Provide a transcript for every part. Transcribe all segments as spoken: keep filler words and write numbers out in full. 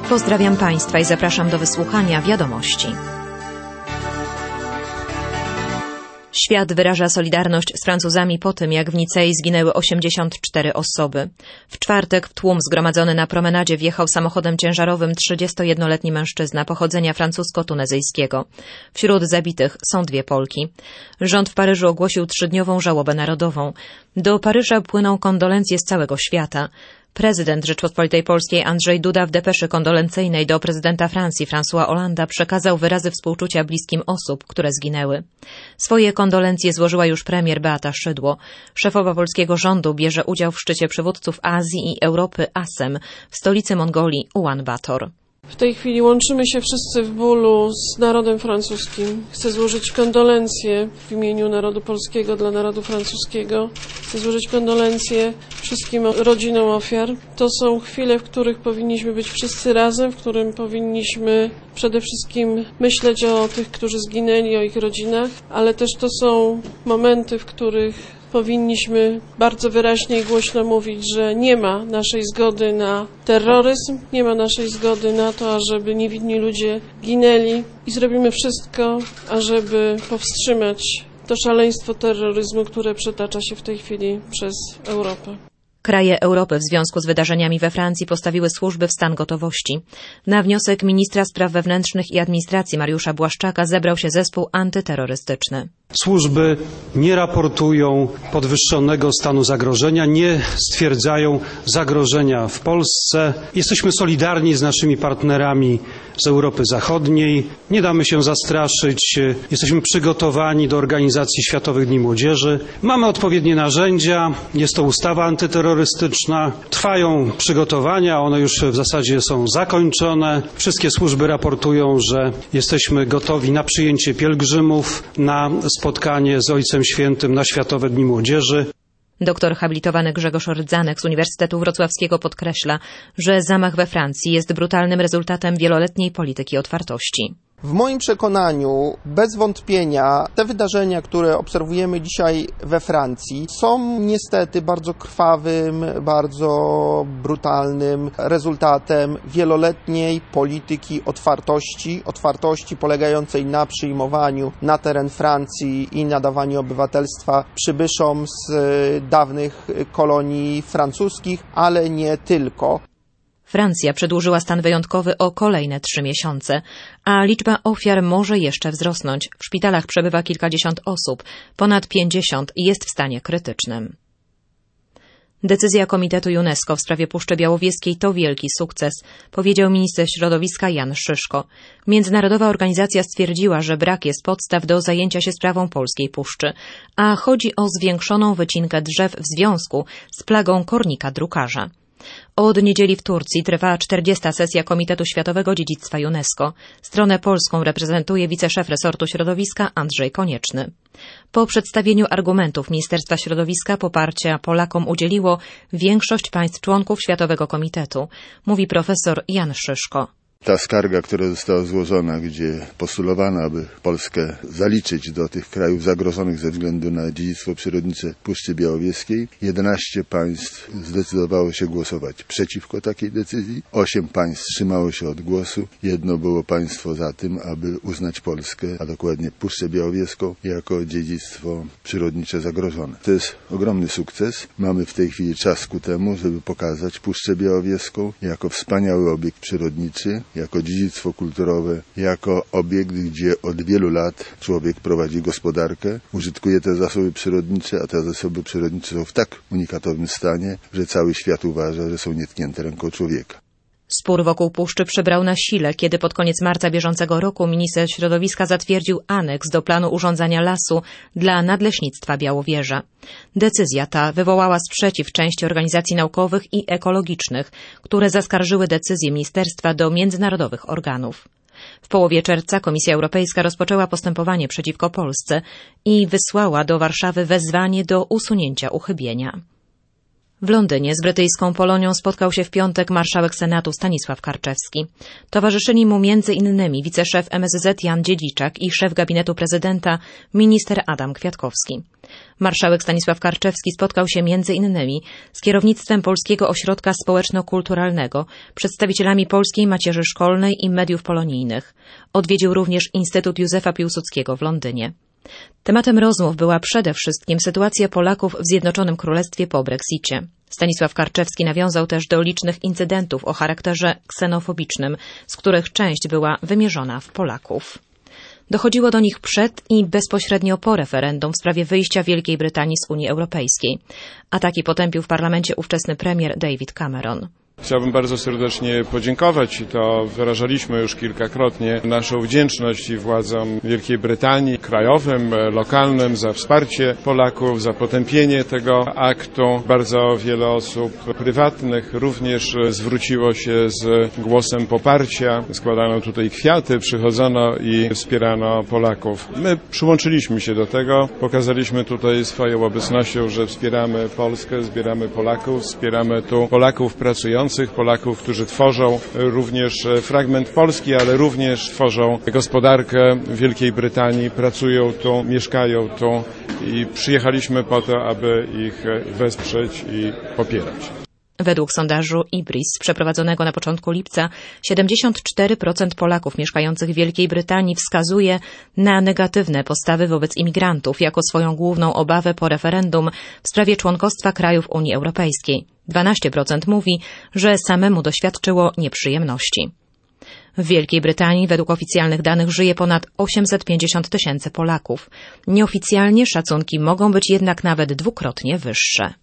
Pozdrawiam Państwa i zapraszam do wysłuchania wiadomości. Świat wyraża solidarność z Francuzami po tym, jak w Nicei zginęły osiemdziesiąt cztery osoby. W czwartek w tłum zgromadzony na promenadzie wjechał samochodem ciężarowym trzydziestojednoletni mężczyzna pochodzenia francusko-tunezyjskiego. Wśród zabitych są dwie Polki. Rząd w Paryżu ogłosił trzydniową żałobę narodową. Do Paryża płyną kondolencje z całego świata. Prezydent Rzeczpospolitej Polskiej Andrzej Duda w depeszy kondolencyjnej do prezydenta Francji François Hollanda przekazał wyrazy współczucia bliskim osób, które zginęły. Swoje kondolencje złożyła już premier Beata Szydło. Szefowa polskiego rządu bierze udział w szczycie przywódców Azji i Europy A S E M w stolicy Mongolii Ulan Bator. W tej chwili łączymy się wszyscy w bólu z narodem francuskim. Chcę złożyć kondolencje w imieniu narodu polskiego dla narodu francuskiego. Chcę złożyć kondolencje wszystkim rodzinom ofiar. To są chwile, w których powinniśmy być wszyscy razem, w którym powinniśmy przede wszystkim myśleć o tych, którzy zginęli, o ich rodzinach, ale też to są momenty, w których powinniśmy bardzo wyraźnie i głośno mówić, że nie ma naszej zgody na terroryzm, nie ma naszej zgody na to, ażeby niewinni ludzie ginęli i zrobimy wszystko, ażeby powstrzymać to szaleństwo terroryzmu, które przetacza się w tej chwili przez Europę. Kraje Europy w związku z wydarzeniami we Francji postawiły służby w stan gotowości. Na wniosek ministra spraw wewnętrznych i administracji Mariusza Błaszczaka zebrał się zespół antyterrorystyczny. Służby nie raportują podwyższonego stanu zagrożenia, nie stwierdzają zagrożenia w Polsce. Jesteśmy solidarni z naszymi partnerami z Europy Zachodniej. Nie damy się zastraszyć. Jesteśmy przygotowani do organizacji Światowych Dni Młodzieży. Mamy odpowiednie narzędzia. Jest to ustawa antyterrorystyczna. Trwają przygotowania. One już w zasadzie są zakończone. Wszystkie służby raportują, że jesteśmy gotowi na przyjęcie pielgrzymów, na spotkanie z Ojcem Świętym na Światowe Dni Młodzieży. Doktor habilitowany Grzegorz Rdzanek z Uniwersytetu Wrocławskiego podkreśla, że zamach we Francji jest brutalnym rezultatem wieloletniej polityki otwartości. W moim przekonaniu, bez wątpienia, te wydarzenia, które obserwujemy dzisiaj we Francji, są niestety bardzo krwawym, bardzo brutalnym rezultatem wieloletniej polityki otwartości, otwartości polegającej na przyjmowaniu na teren Francji i nadawaniu obywatelstwa przybyszom z dawnych kolonii francuskich, ale nie tylko. Francja przedłużyła stan wyjątkowy o kolejne trzy miesiące, a liczba ofiar może jeszcze wzrosnąć. W szpitalach przebywa kilkadziesiąt osób, ponad pięćdziesiąt jest w stanie krytycznym. Decyzja Komitetu UNESCO w sprawie Puszczy Białowieskiej to wielki sukces, powiedział minister środowiska Jan Szyszko. Międzynarodowa organizacja stwierdziła, że brak jest podstaw do zajęcia się sprawą polskiej puszczy, a chodzi o zwiększoną wycinkę drzew w związku z plagą kornika drukarza. Od niedzieli w Turcji trwa czterdziesta sesja Komitetu Światowego Dziedzictwa UNESCO. Stronę polską reprezentuje wiceszef resortu środowiska Andrzej Konieczny. Po przedstawieniu argumentów Ministerstwa Środowiska poparcia Polakom udzieliło większość państw członków Światowego Komitetu, mówi profesor Jan Szyszko. Ta skarga, która została złożona, gdzie postulowano, aby Polskę zaliczyć do tych krajów zagrożonych ze względu na dziedzictwo przyrodnicze Puszczy Białowieskiej, jedenaście państw zdecydowało się głosować przeciwko takiej decyzji, osiem państw wstrzymało się od głosu, jedno było państwo za tym, aby uznać Polskę, a dokładnie Puszczę Białowieską, jako dziedzictwo przyrodnicze zagrożone. To jest ogromny sukces. Mamy w tej chwili czas ku temu, żeby pokazać Puszczę Białowieską jako wspaniały obiekt przyrodniczy, jako dziedzictwo kulturowe, jako obiekt, gdzie od wielu lat człowiek prowadzi gospodarkę, użytkuje te zasoby przyrodnicze, a te zasoby przyrodnicze są w tak unikatowym stanie, że cały świat uważa, że są nietknięte ręką człowieka. Spór wokół puszczy przybrał na sile, kiedy pod koniec marca bieżącego roku minister środowiska zatwierdził aneks do planu urządzania lasu dla Nadleśnictwa Białowieża. Decyzja ta wywołała sprzeciw części organizacji naukowych i ekologicznych, które zaskarżyły decyzję ministerstwa do międzynarodowych organów. W połowie czerwca Komisja Europejska rozpoczęła postępowanie przeciwko Polsce i wysłała do Warszawy wezwanie do usunięcia uchybienia. W Londynie z brytyjską Polonią spotkał się w piątek marszałek Senatu Stanisław Karczewski. Towarzyszyli mu między innymi wiceszef M S Z Jan Dziedziczak i szef gabinetu prezydenta minister Adam Kwiatkowski. Marszałek Stanisław Karczewski spotkał się między innymi z kierownictwem Polskiego Ośrodka Społeczno-Kulturalnego, przedstawicielami Polskiej Macierzy Szkolnej i mediów polonijnych. Odwiedził również Instytut Józefa Piłsudskiego w Londynie. Tematem rozmów była przede wszystkim sytuacja Polaków w Zjednoczonym Królestwie po Brexicie. Stanisław Karczewski nawiązał też do licznych incydentów o charakterze ksenofobicznym, z których część była wymierzona w Polaków. Dochodziło do nich przed i bezpośrednio po referendum w sprawie wyjścia Wielkiej Brytanii z Unii Europejskiej. Ataki potępił w parlamencie ówczesny premier David Cameron. Chciałbym bardzo serdecznie podziękować i to wyrażaliśmy już kilkakrotnie naszą wdzięczność i władzom Wielkiej Brytanii, krajowym, lokalnym za wsparcie Polaków, za potępienie tego aktu. Bardzo wiele osób prywatnych również zwróciło się z głosem poparcia. Składano tutaj kwiaty, przychodzono i wspierano Polaków. My przyłączyliśmy się do tego, pokazaliśmy tutaj swoją obecnością, że wspieramy Polskę, wspieramy Polaków, wspieramy tu Polaków pracujących, Polaków, którzy tworzą również fragment Polski, ale również tworzą gospodarkę Wielkiej Brytanii, pracują tu, mieszkają tu i przyjechaliśmy po to, aby ich wesprzeć i popierać. Według sondażu IBRIS przeprowadzonego na początku lipca siedemdziesiąt cztery procent Polaków mieszkających w Wielkiej Brytanii wskazuje na negatywne postawy wobec imigrantów jako swoją główną obawę po referendum w sprawie członkostwa krajów Unii Europejskiej. dwanaście procent mówi, że samemu doświadczyło nieprzyjemności. W Wielkiej Brytanii według oficjalnych danych żyje ponad osiemset pięćdziesiąt tysięcy Polaków. Nieoficjalnie szacunki mogą być jednak nawet dwukrotnie wyższe.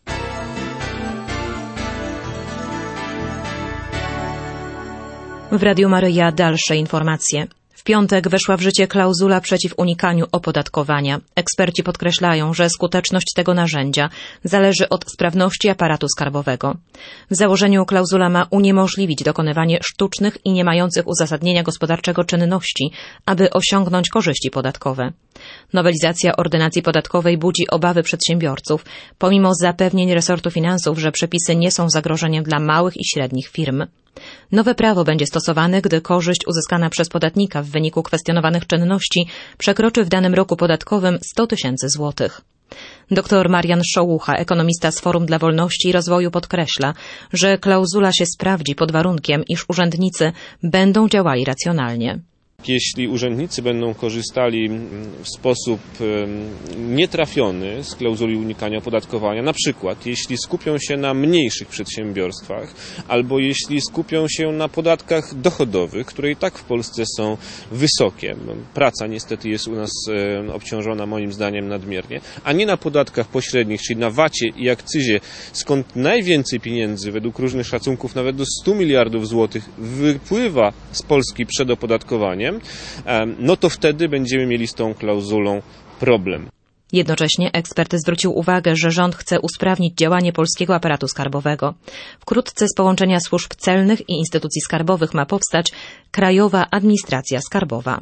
W Radiu Maryja dalsze informacje. W piątek weszła w życie klauzula przeciw unikaniu opodatkowania. Eksperci podkreślają, że skuteczność tego narzędzia zależy od sprawności aparatu skarbowego. W założeniu klauzula ma uniemożliwić dokonywanie sztucznych i nie mających uzasadnienia gospodarczego czynności, aby osiągnąć korzyści podatkowe. Nowelizacja ordynacji podatkowej budzi obawy przedsiębiorców, pomimo zapewnień resortu finansów, że przepisy nie są zagrożeniem dla małych i średnich firm. Nowe prawo będzie stosowane, gdy korzyść uzyskana przez podatnika w wyniku kwestionowanych czynności przekroczy w danym roku podatkowym sto tysięcy złotych. Doktor Marian Szołucha, ekonomista z Forum dla Wolności i Rozwoju, podkreśla, że klauzula się sprawdzi pod warunkiem, iż urzędnicy będą działali racjonalnie. Jeśli urzędnicy będą korzystali w sposób nietrafiony z klauzuli unikania opodatkowania, na przykład jeśli skupią się na mniejszych przedsiębiorstwach albo jeśli skupią się na podatkach dochodowych, które i tak w Polsce są wysokie. Praca niestety jest u nas obciążona moim zdaniem nadmiernie, a nie na podatkach pośrednich, czyli na vacie i akcyzie, skąd najwięcej pieniędzy według różnych szacunków nawet do stu miliardów złotych wypływa z Polski przed opodatkowaniem, no to wtedy będziemy mieli z tą klauzulą problem. Jednocześnie ekspert zwrócił uwagę, że rząd chce usprawnić działanie polskiego aparatu skarbowego. Wkrótce z połączenia służb celnych i instytucji skarbowych ma powstać Krajowa Administracja Skarbowa.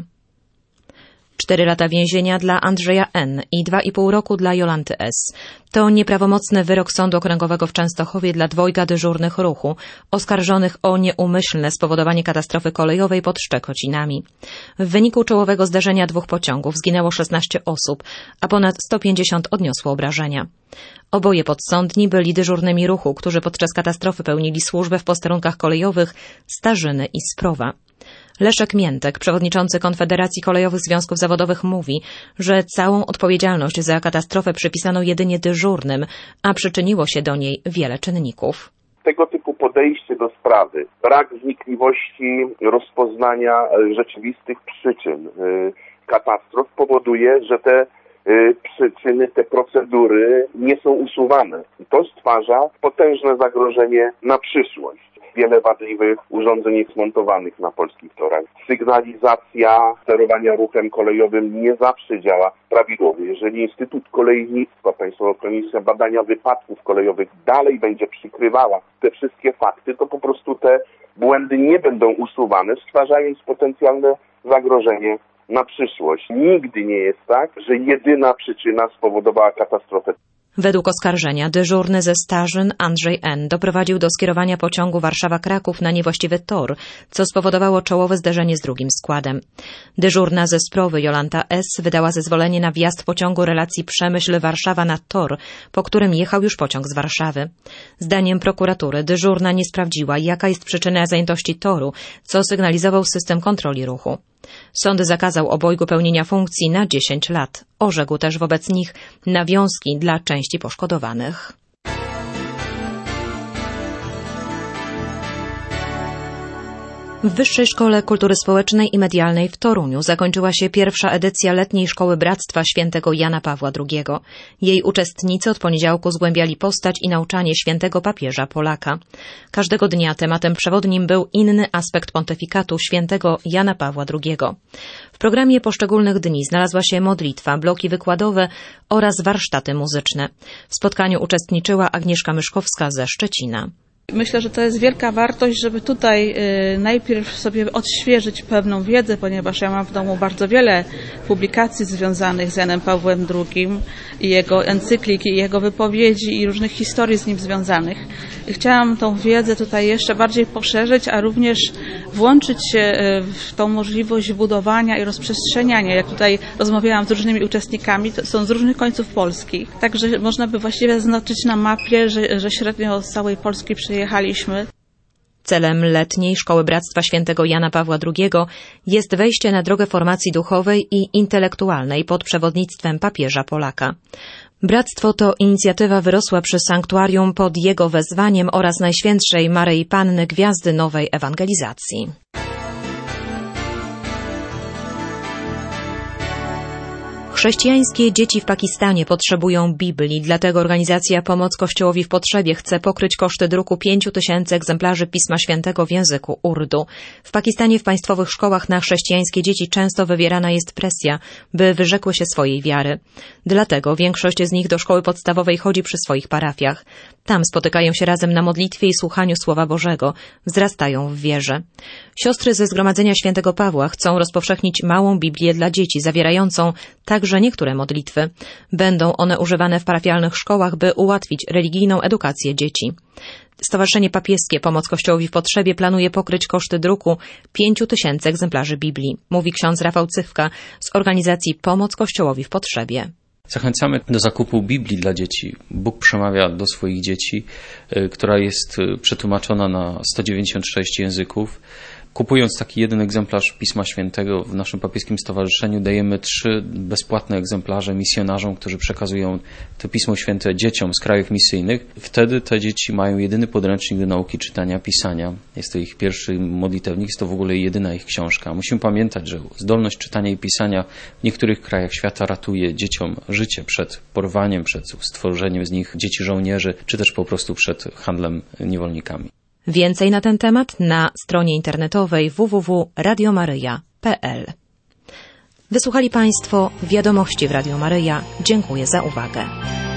Cztery lata więzienia dla Andrzeja N. i dwa i pół roku dla Jolanty S. To nieprawomocny wyrok Sądu Okręgowego w Częstochowie dla dwojga dyżurnych ruchu, oskarżonych o nieumyślne spowodowanie katastrofy kolejowej pod Szczekocinami. W wyniku czołowego zdarzenia dwóch pociągów zginęło szesnaście osób, a ponad sto pięćdziesiąt odniosło obrażenia. Oboje podsądni byli dyżurnymi ruchu, którzy podczas katastrofy pełnili służbę w posterunkach kolejowych Starzyny i Sprowa. Leszek Miętek, przewodniczący Konfederacji Kolejowych Związków Zawodowych, mówi, że całą odpowiedzialność za katastrofę przypisano jedynie dyżurnym, a przyczyniło się do niej wiele czynników. Tego typu podejście do sprawy, brak wnikliwości rozpoznania rzeczywistych przyczyn katastrof powoduje, że te przyczyny, te procedury nie są usuwane. I to stwarza potężne zagrożenie na przyszłość. Wiele wadliwych urządzeń jest montowanych na polskich torach. Sygnalizacja sterowania ruchem kolejowym nie zawsze działa prawidłowo. Jeżeli Instytut Kolejnictwa, Państwowa Komisja Badania Wypadków Kolejowych dalej będzie przykrywała te wszystkie fakty, to po prostu te błędy nie będą usuwane, stwarzając potencjalne zagrożenie na przyszłość. Nigdy nie jest tak, że jedyna przyczyna spowodowała katastrofę. Według oskarżenia dyżurny ze Starzyn Andrzej N. doprowadził do skierowania pociągu Warszawa-Kraków na niewłaściwy tor, co spowodowało czołowe zderzenie z drugim składem. Dyżurna ze Sprowy Jolanta S. wydała zezwolenie na wjazd pociągu relacji Przemyśl-Warszawa na tor, po którym jechał już pociąg z Warszawy. Zdaniem prokuratury dyżurna nie sprawdziła, jaka jest przyczyna zajętości toru, co sygnalizował system kontroli ruchu. Sąd zakazał obojgu pełnienia funkcji na dziesięć lat. Orzekł też wobec nich nawiązki dla części poszkodowanych. W Wyższej Szkole Kultury Społecznej i Medialnej w Toruniu zakończyła się pierwsza edycja letniej Szkoły Bractwa Świętego Jana Pawła drugiego. Jej uczestnicy od poniedziałku zgłębiali postać i nauczanie świętego papieża Polaka. Każdego dnia tematem przewodnim był inny aspekt pontyfikatu świętego Jana Pawła drugiego. W programie poszczególnych dni znalazła się modlitwa, bloki wykładowe oraz warsztaty muzyczne. W spotkaniu uczestniczyła Agnieszka Myszkowska ze Szczecina. Myślę, że to jest wielka wartość, żeby tutaj y, najpierw sobie odświeżyć pewną wiedzę, ponieważ ja mam w domu bardzo wiele publikacji związanych z Janem Pawłem drugim i jego encykliki, i jego wypowiedzi i różnych historii z nim związanych. I chciałam tą wiedzę tutaj jeszcze bardziej poszerzyć, a również włączyć się w tą możliwość budowania i rozprzestrzeniania. Jak tutaj rozmawiałam z różnymi uczestnikami, to są z różnych końców Polski. Także można by właściwie zaznaczyć na mapie, że, że średnio z całej Polski przyjechaliśmy. Celem letniej Szkoły Bractwa Świętego Jana Pawła drugiego jest wejście na drogę formacji duchowej i intelektualnej pod przewodnictwem papieża Polaka. Bractwo to inicjatywa wyrosła przy sanktuarium pod jego wezwaniem oraz Najświętszej Maryi Panny Gwiazdy Nowej Ewangelizacji. Chrześcijańskie dzieci w Pakistanie potrzebują Biblii, dlatego organizacja Pomoc Kościołowi w Potrzebie chce pokryć koszty druku pięciu tysięcy egzemplarzy Pisma Świętego w języku urdu. W Pakistanie w państwowych szkołach na chrześcijańskie dzieci często wywierana jest presja, by wyrzekły się swojej wiary. Dlatego większość z nich do szkoły podstawowej chodzi przy swoich parafiach. Tam spotykają się razem na modlitwie i słuchaniu Słowa Bożego, wzrastają w wierze. Siostry ze Zgromadzenia Świętego Pawła chcą rozpowszechnić małą Biblię dla dzieci, zawierającą także niektóre modlitwy. Będą one używane w parafialnych szkołach, by ułatwić religijną edukację dzieci. Stowarzyszenie Papieskie Pomoc Kościołowi w Potrzebie planuje pokryć koszty druku pięciu tysięcy egzemplarzy Biblii, mówi ksiądz Rafał Cywka z organizacji Pomoc Kościołowi w Potrzebie. Zachęcamy do zakupu Biblii dla dzieci. Bóg przemawia do swoich dzieci, która jest przetłumaczona na sto dziewięćdziesiąt sześć języków. Kupując taki jeden egzemplarz Pisma Świętego w naszym papieskim stowarzyszeniu, dajemy trzy bezpłatne egzemplarze misjonarzom, którzy przekazują to Pismo Święte dzieciom z krajów misyjnych. Wtedy te dzieci mają jedyny podręcznik do nauki czytania, pisania. Jest to ich pierwszy modlitewnik, jest to w ogóle jedyna ich książka. Musimy pamiętać, że zdolność czytania i pisania w niektórych krajach świata ratuje dzieciom życie przed porwaniem, przed stworzeniem z nich dzieci żołnierzy, czy też po prostu przed handlem niewolnikami. Więcej na ten temat na stronie internetowej w w w kropka radio maryja kropka p l. Wysłuchali Państwo wiadomości w Radio Maryja. Dziękuję za uwagę.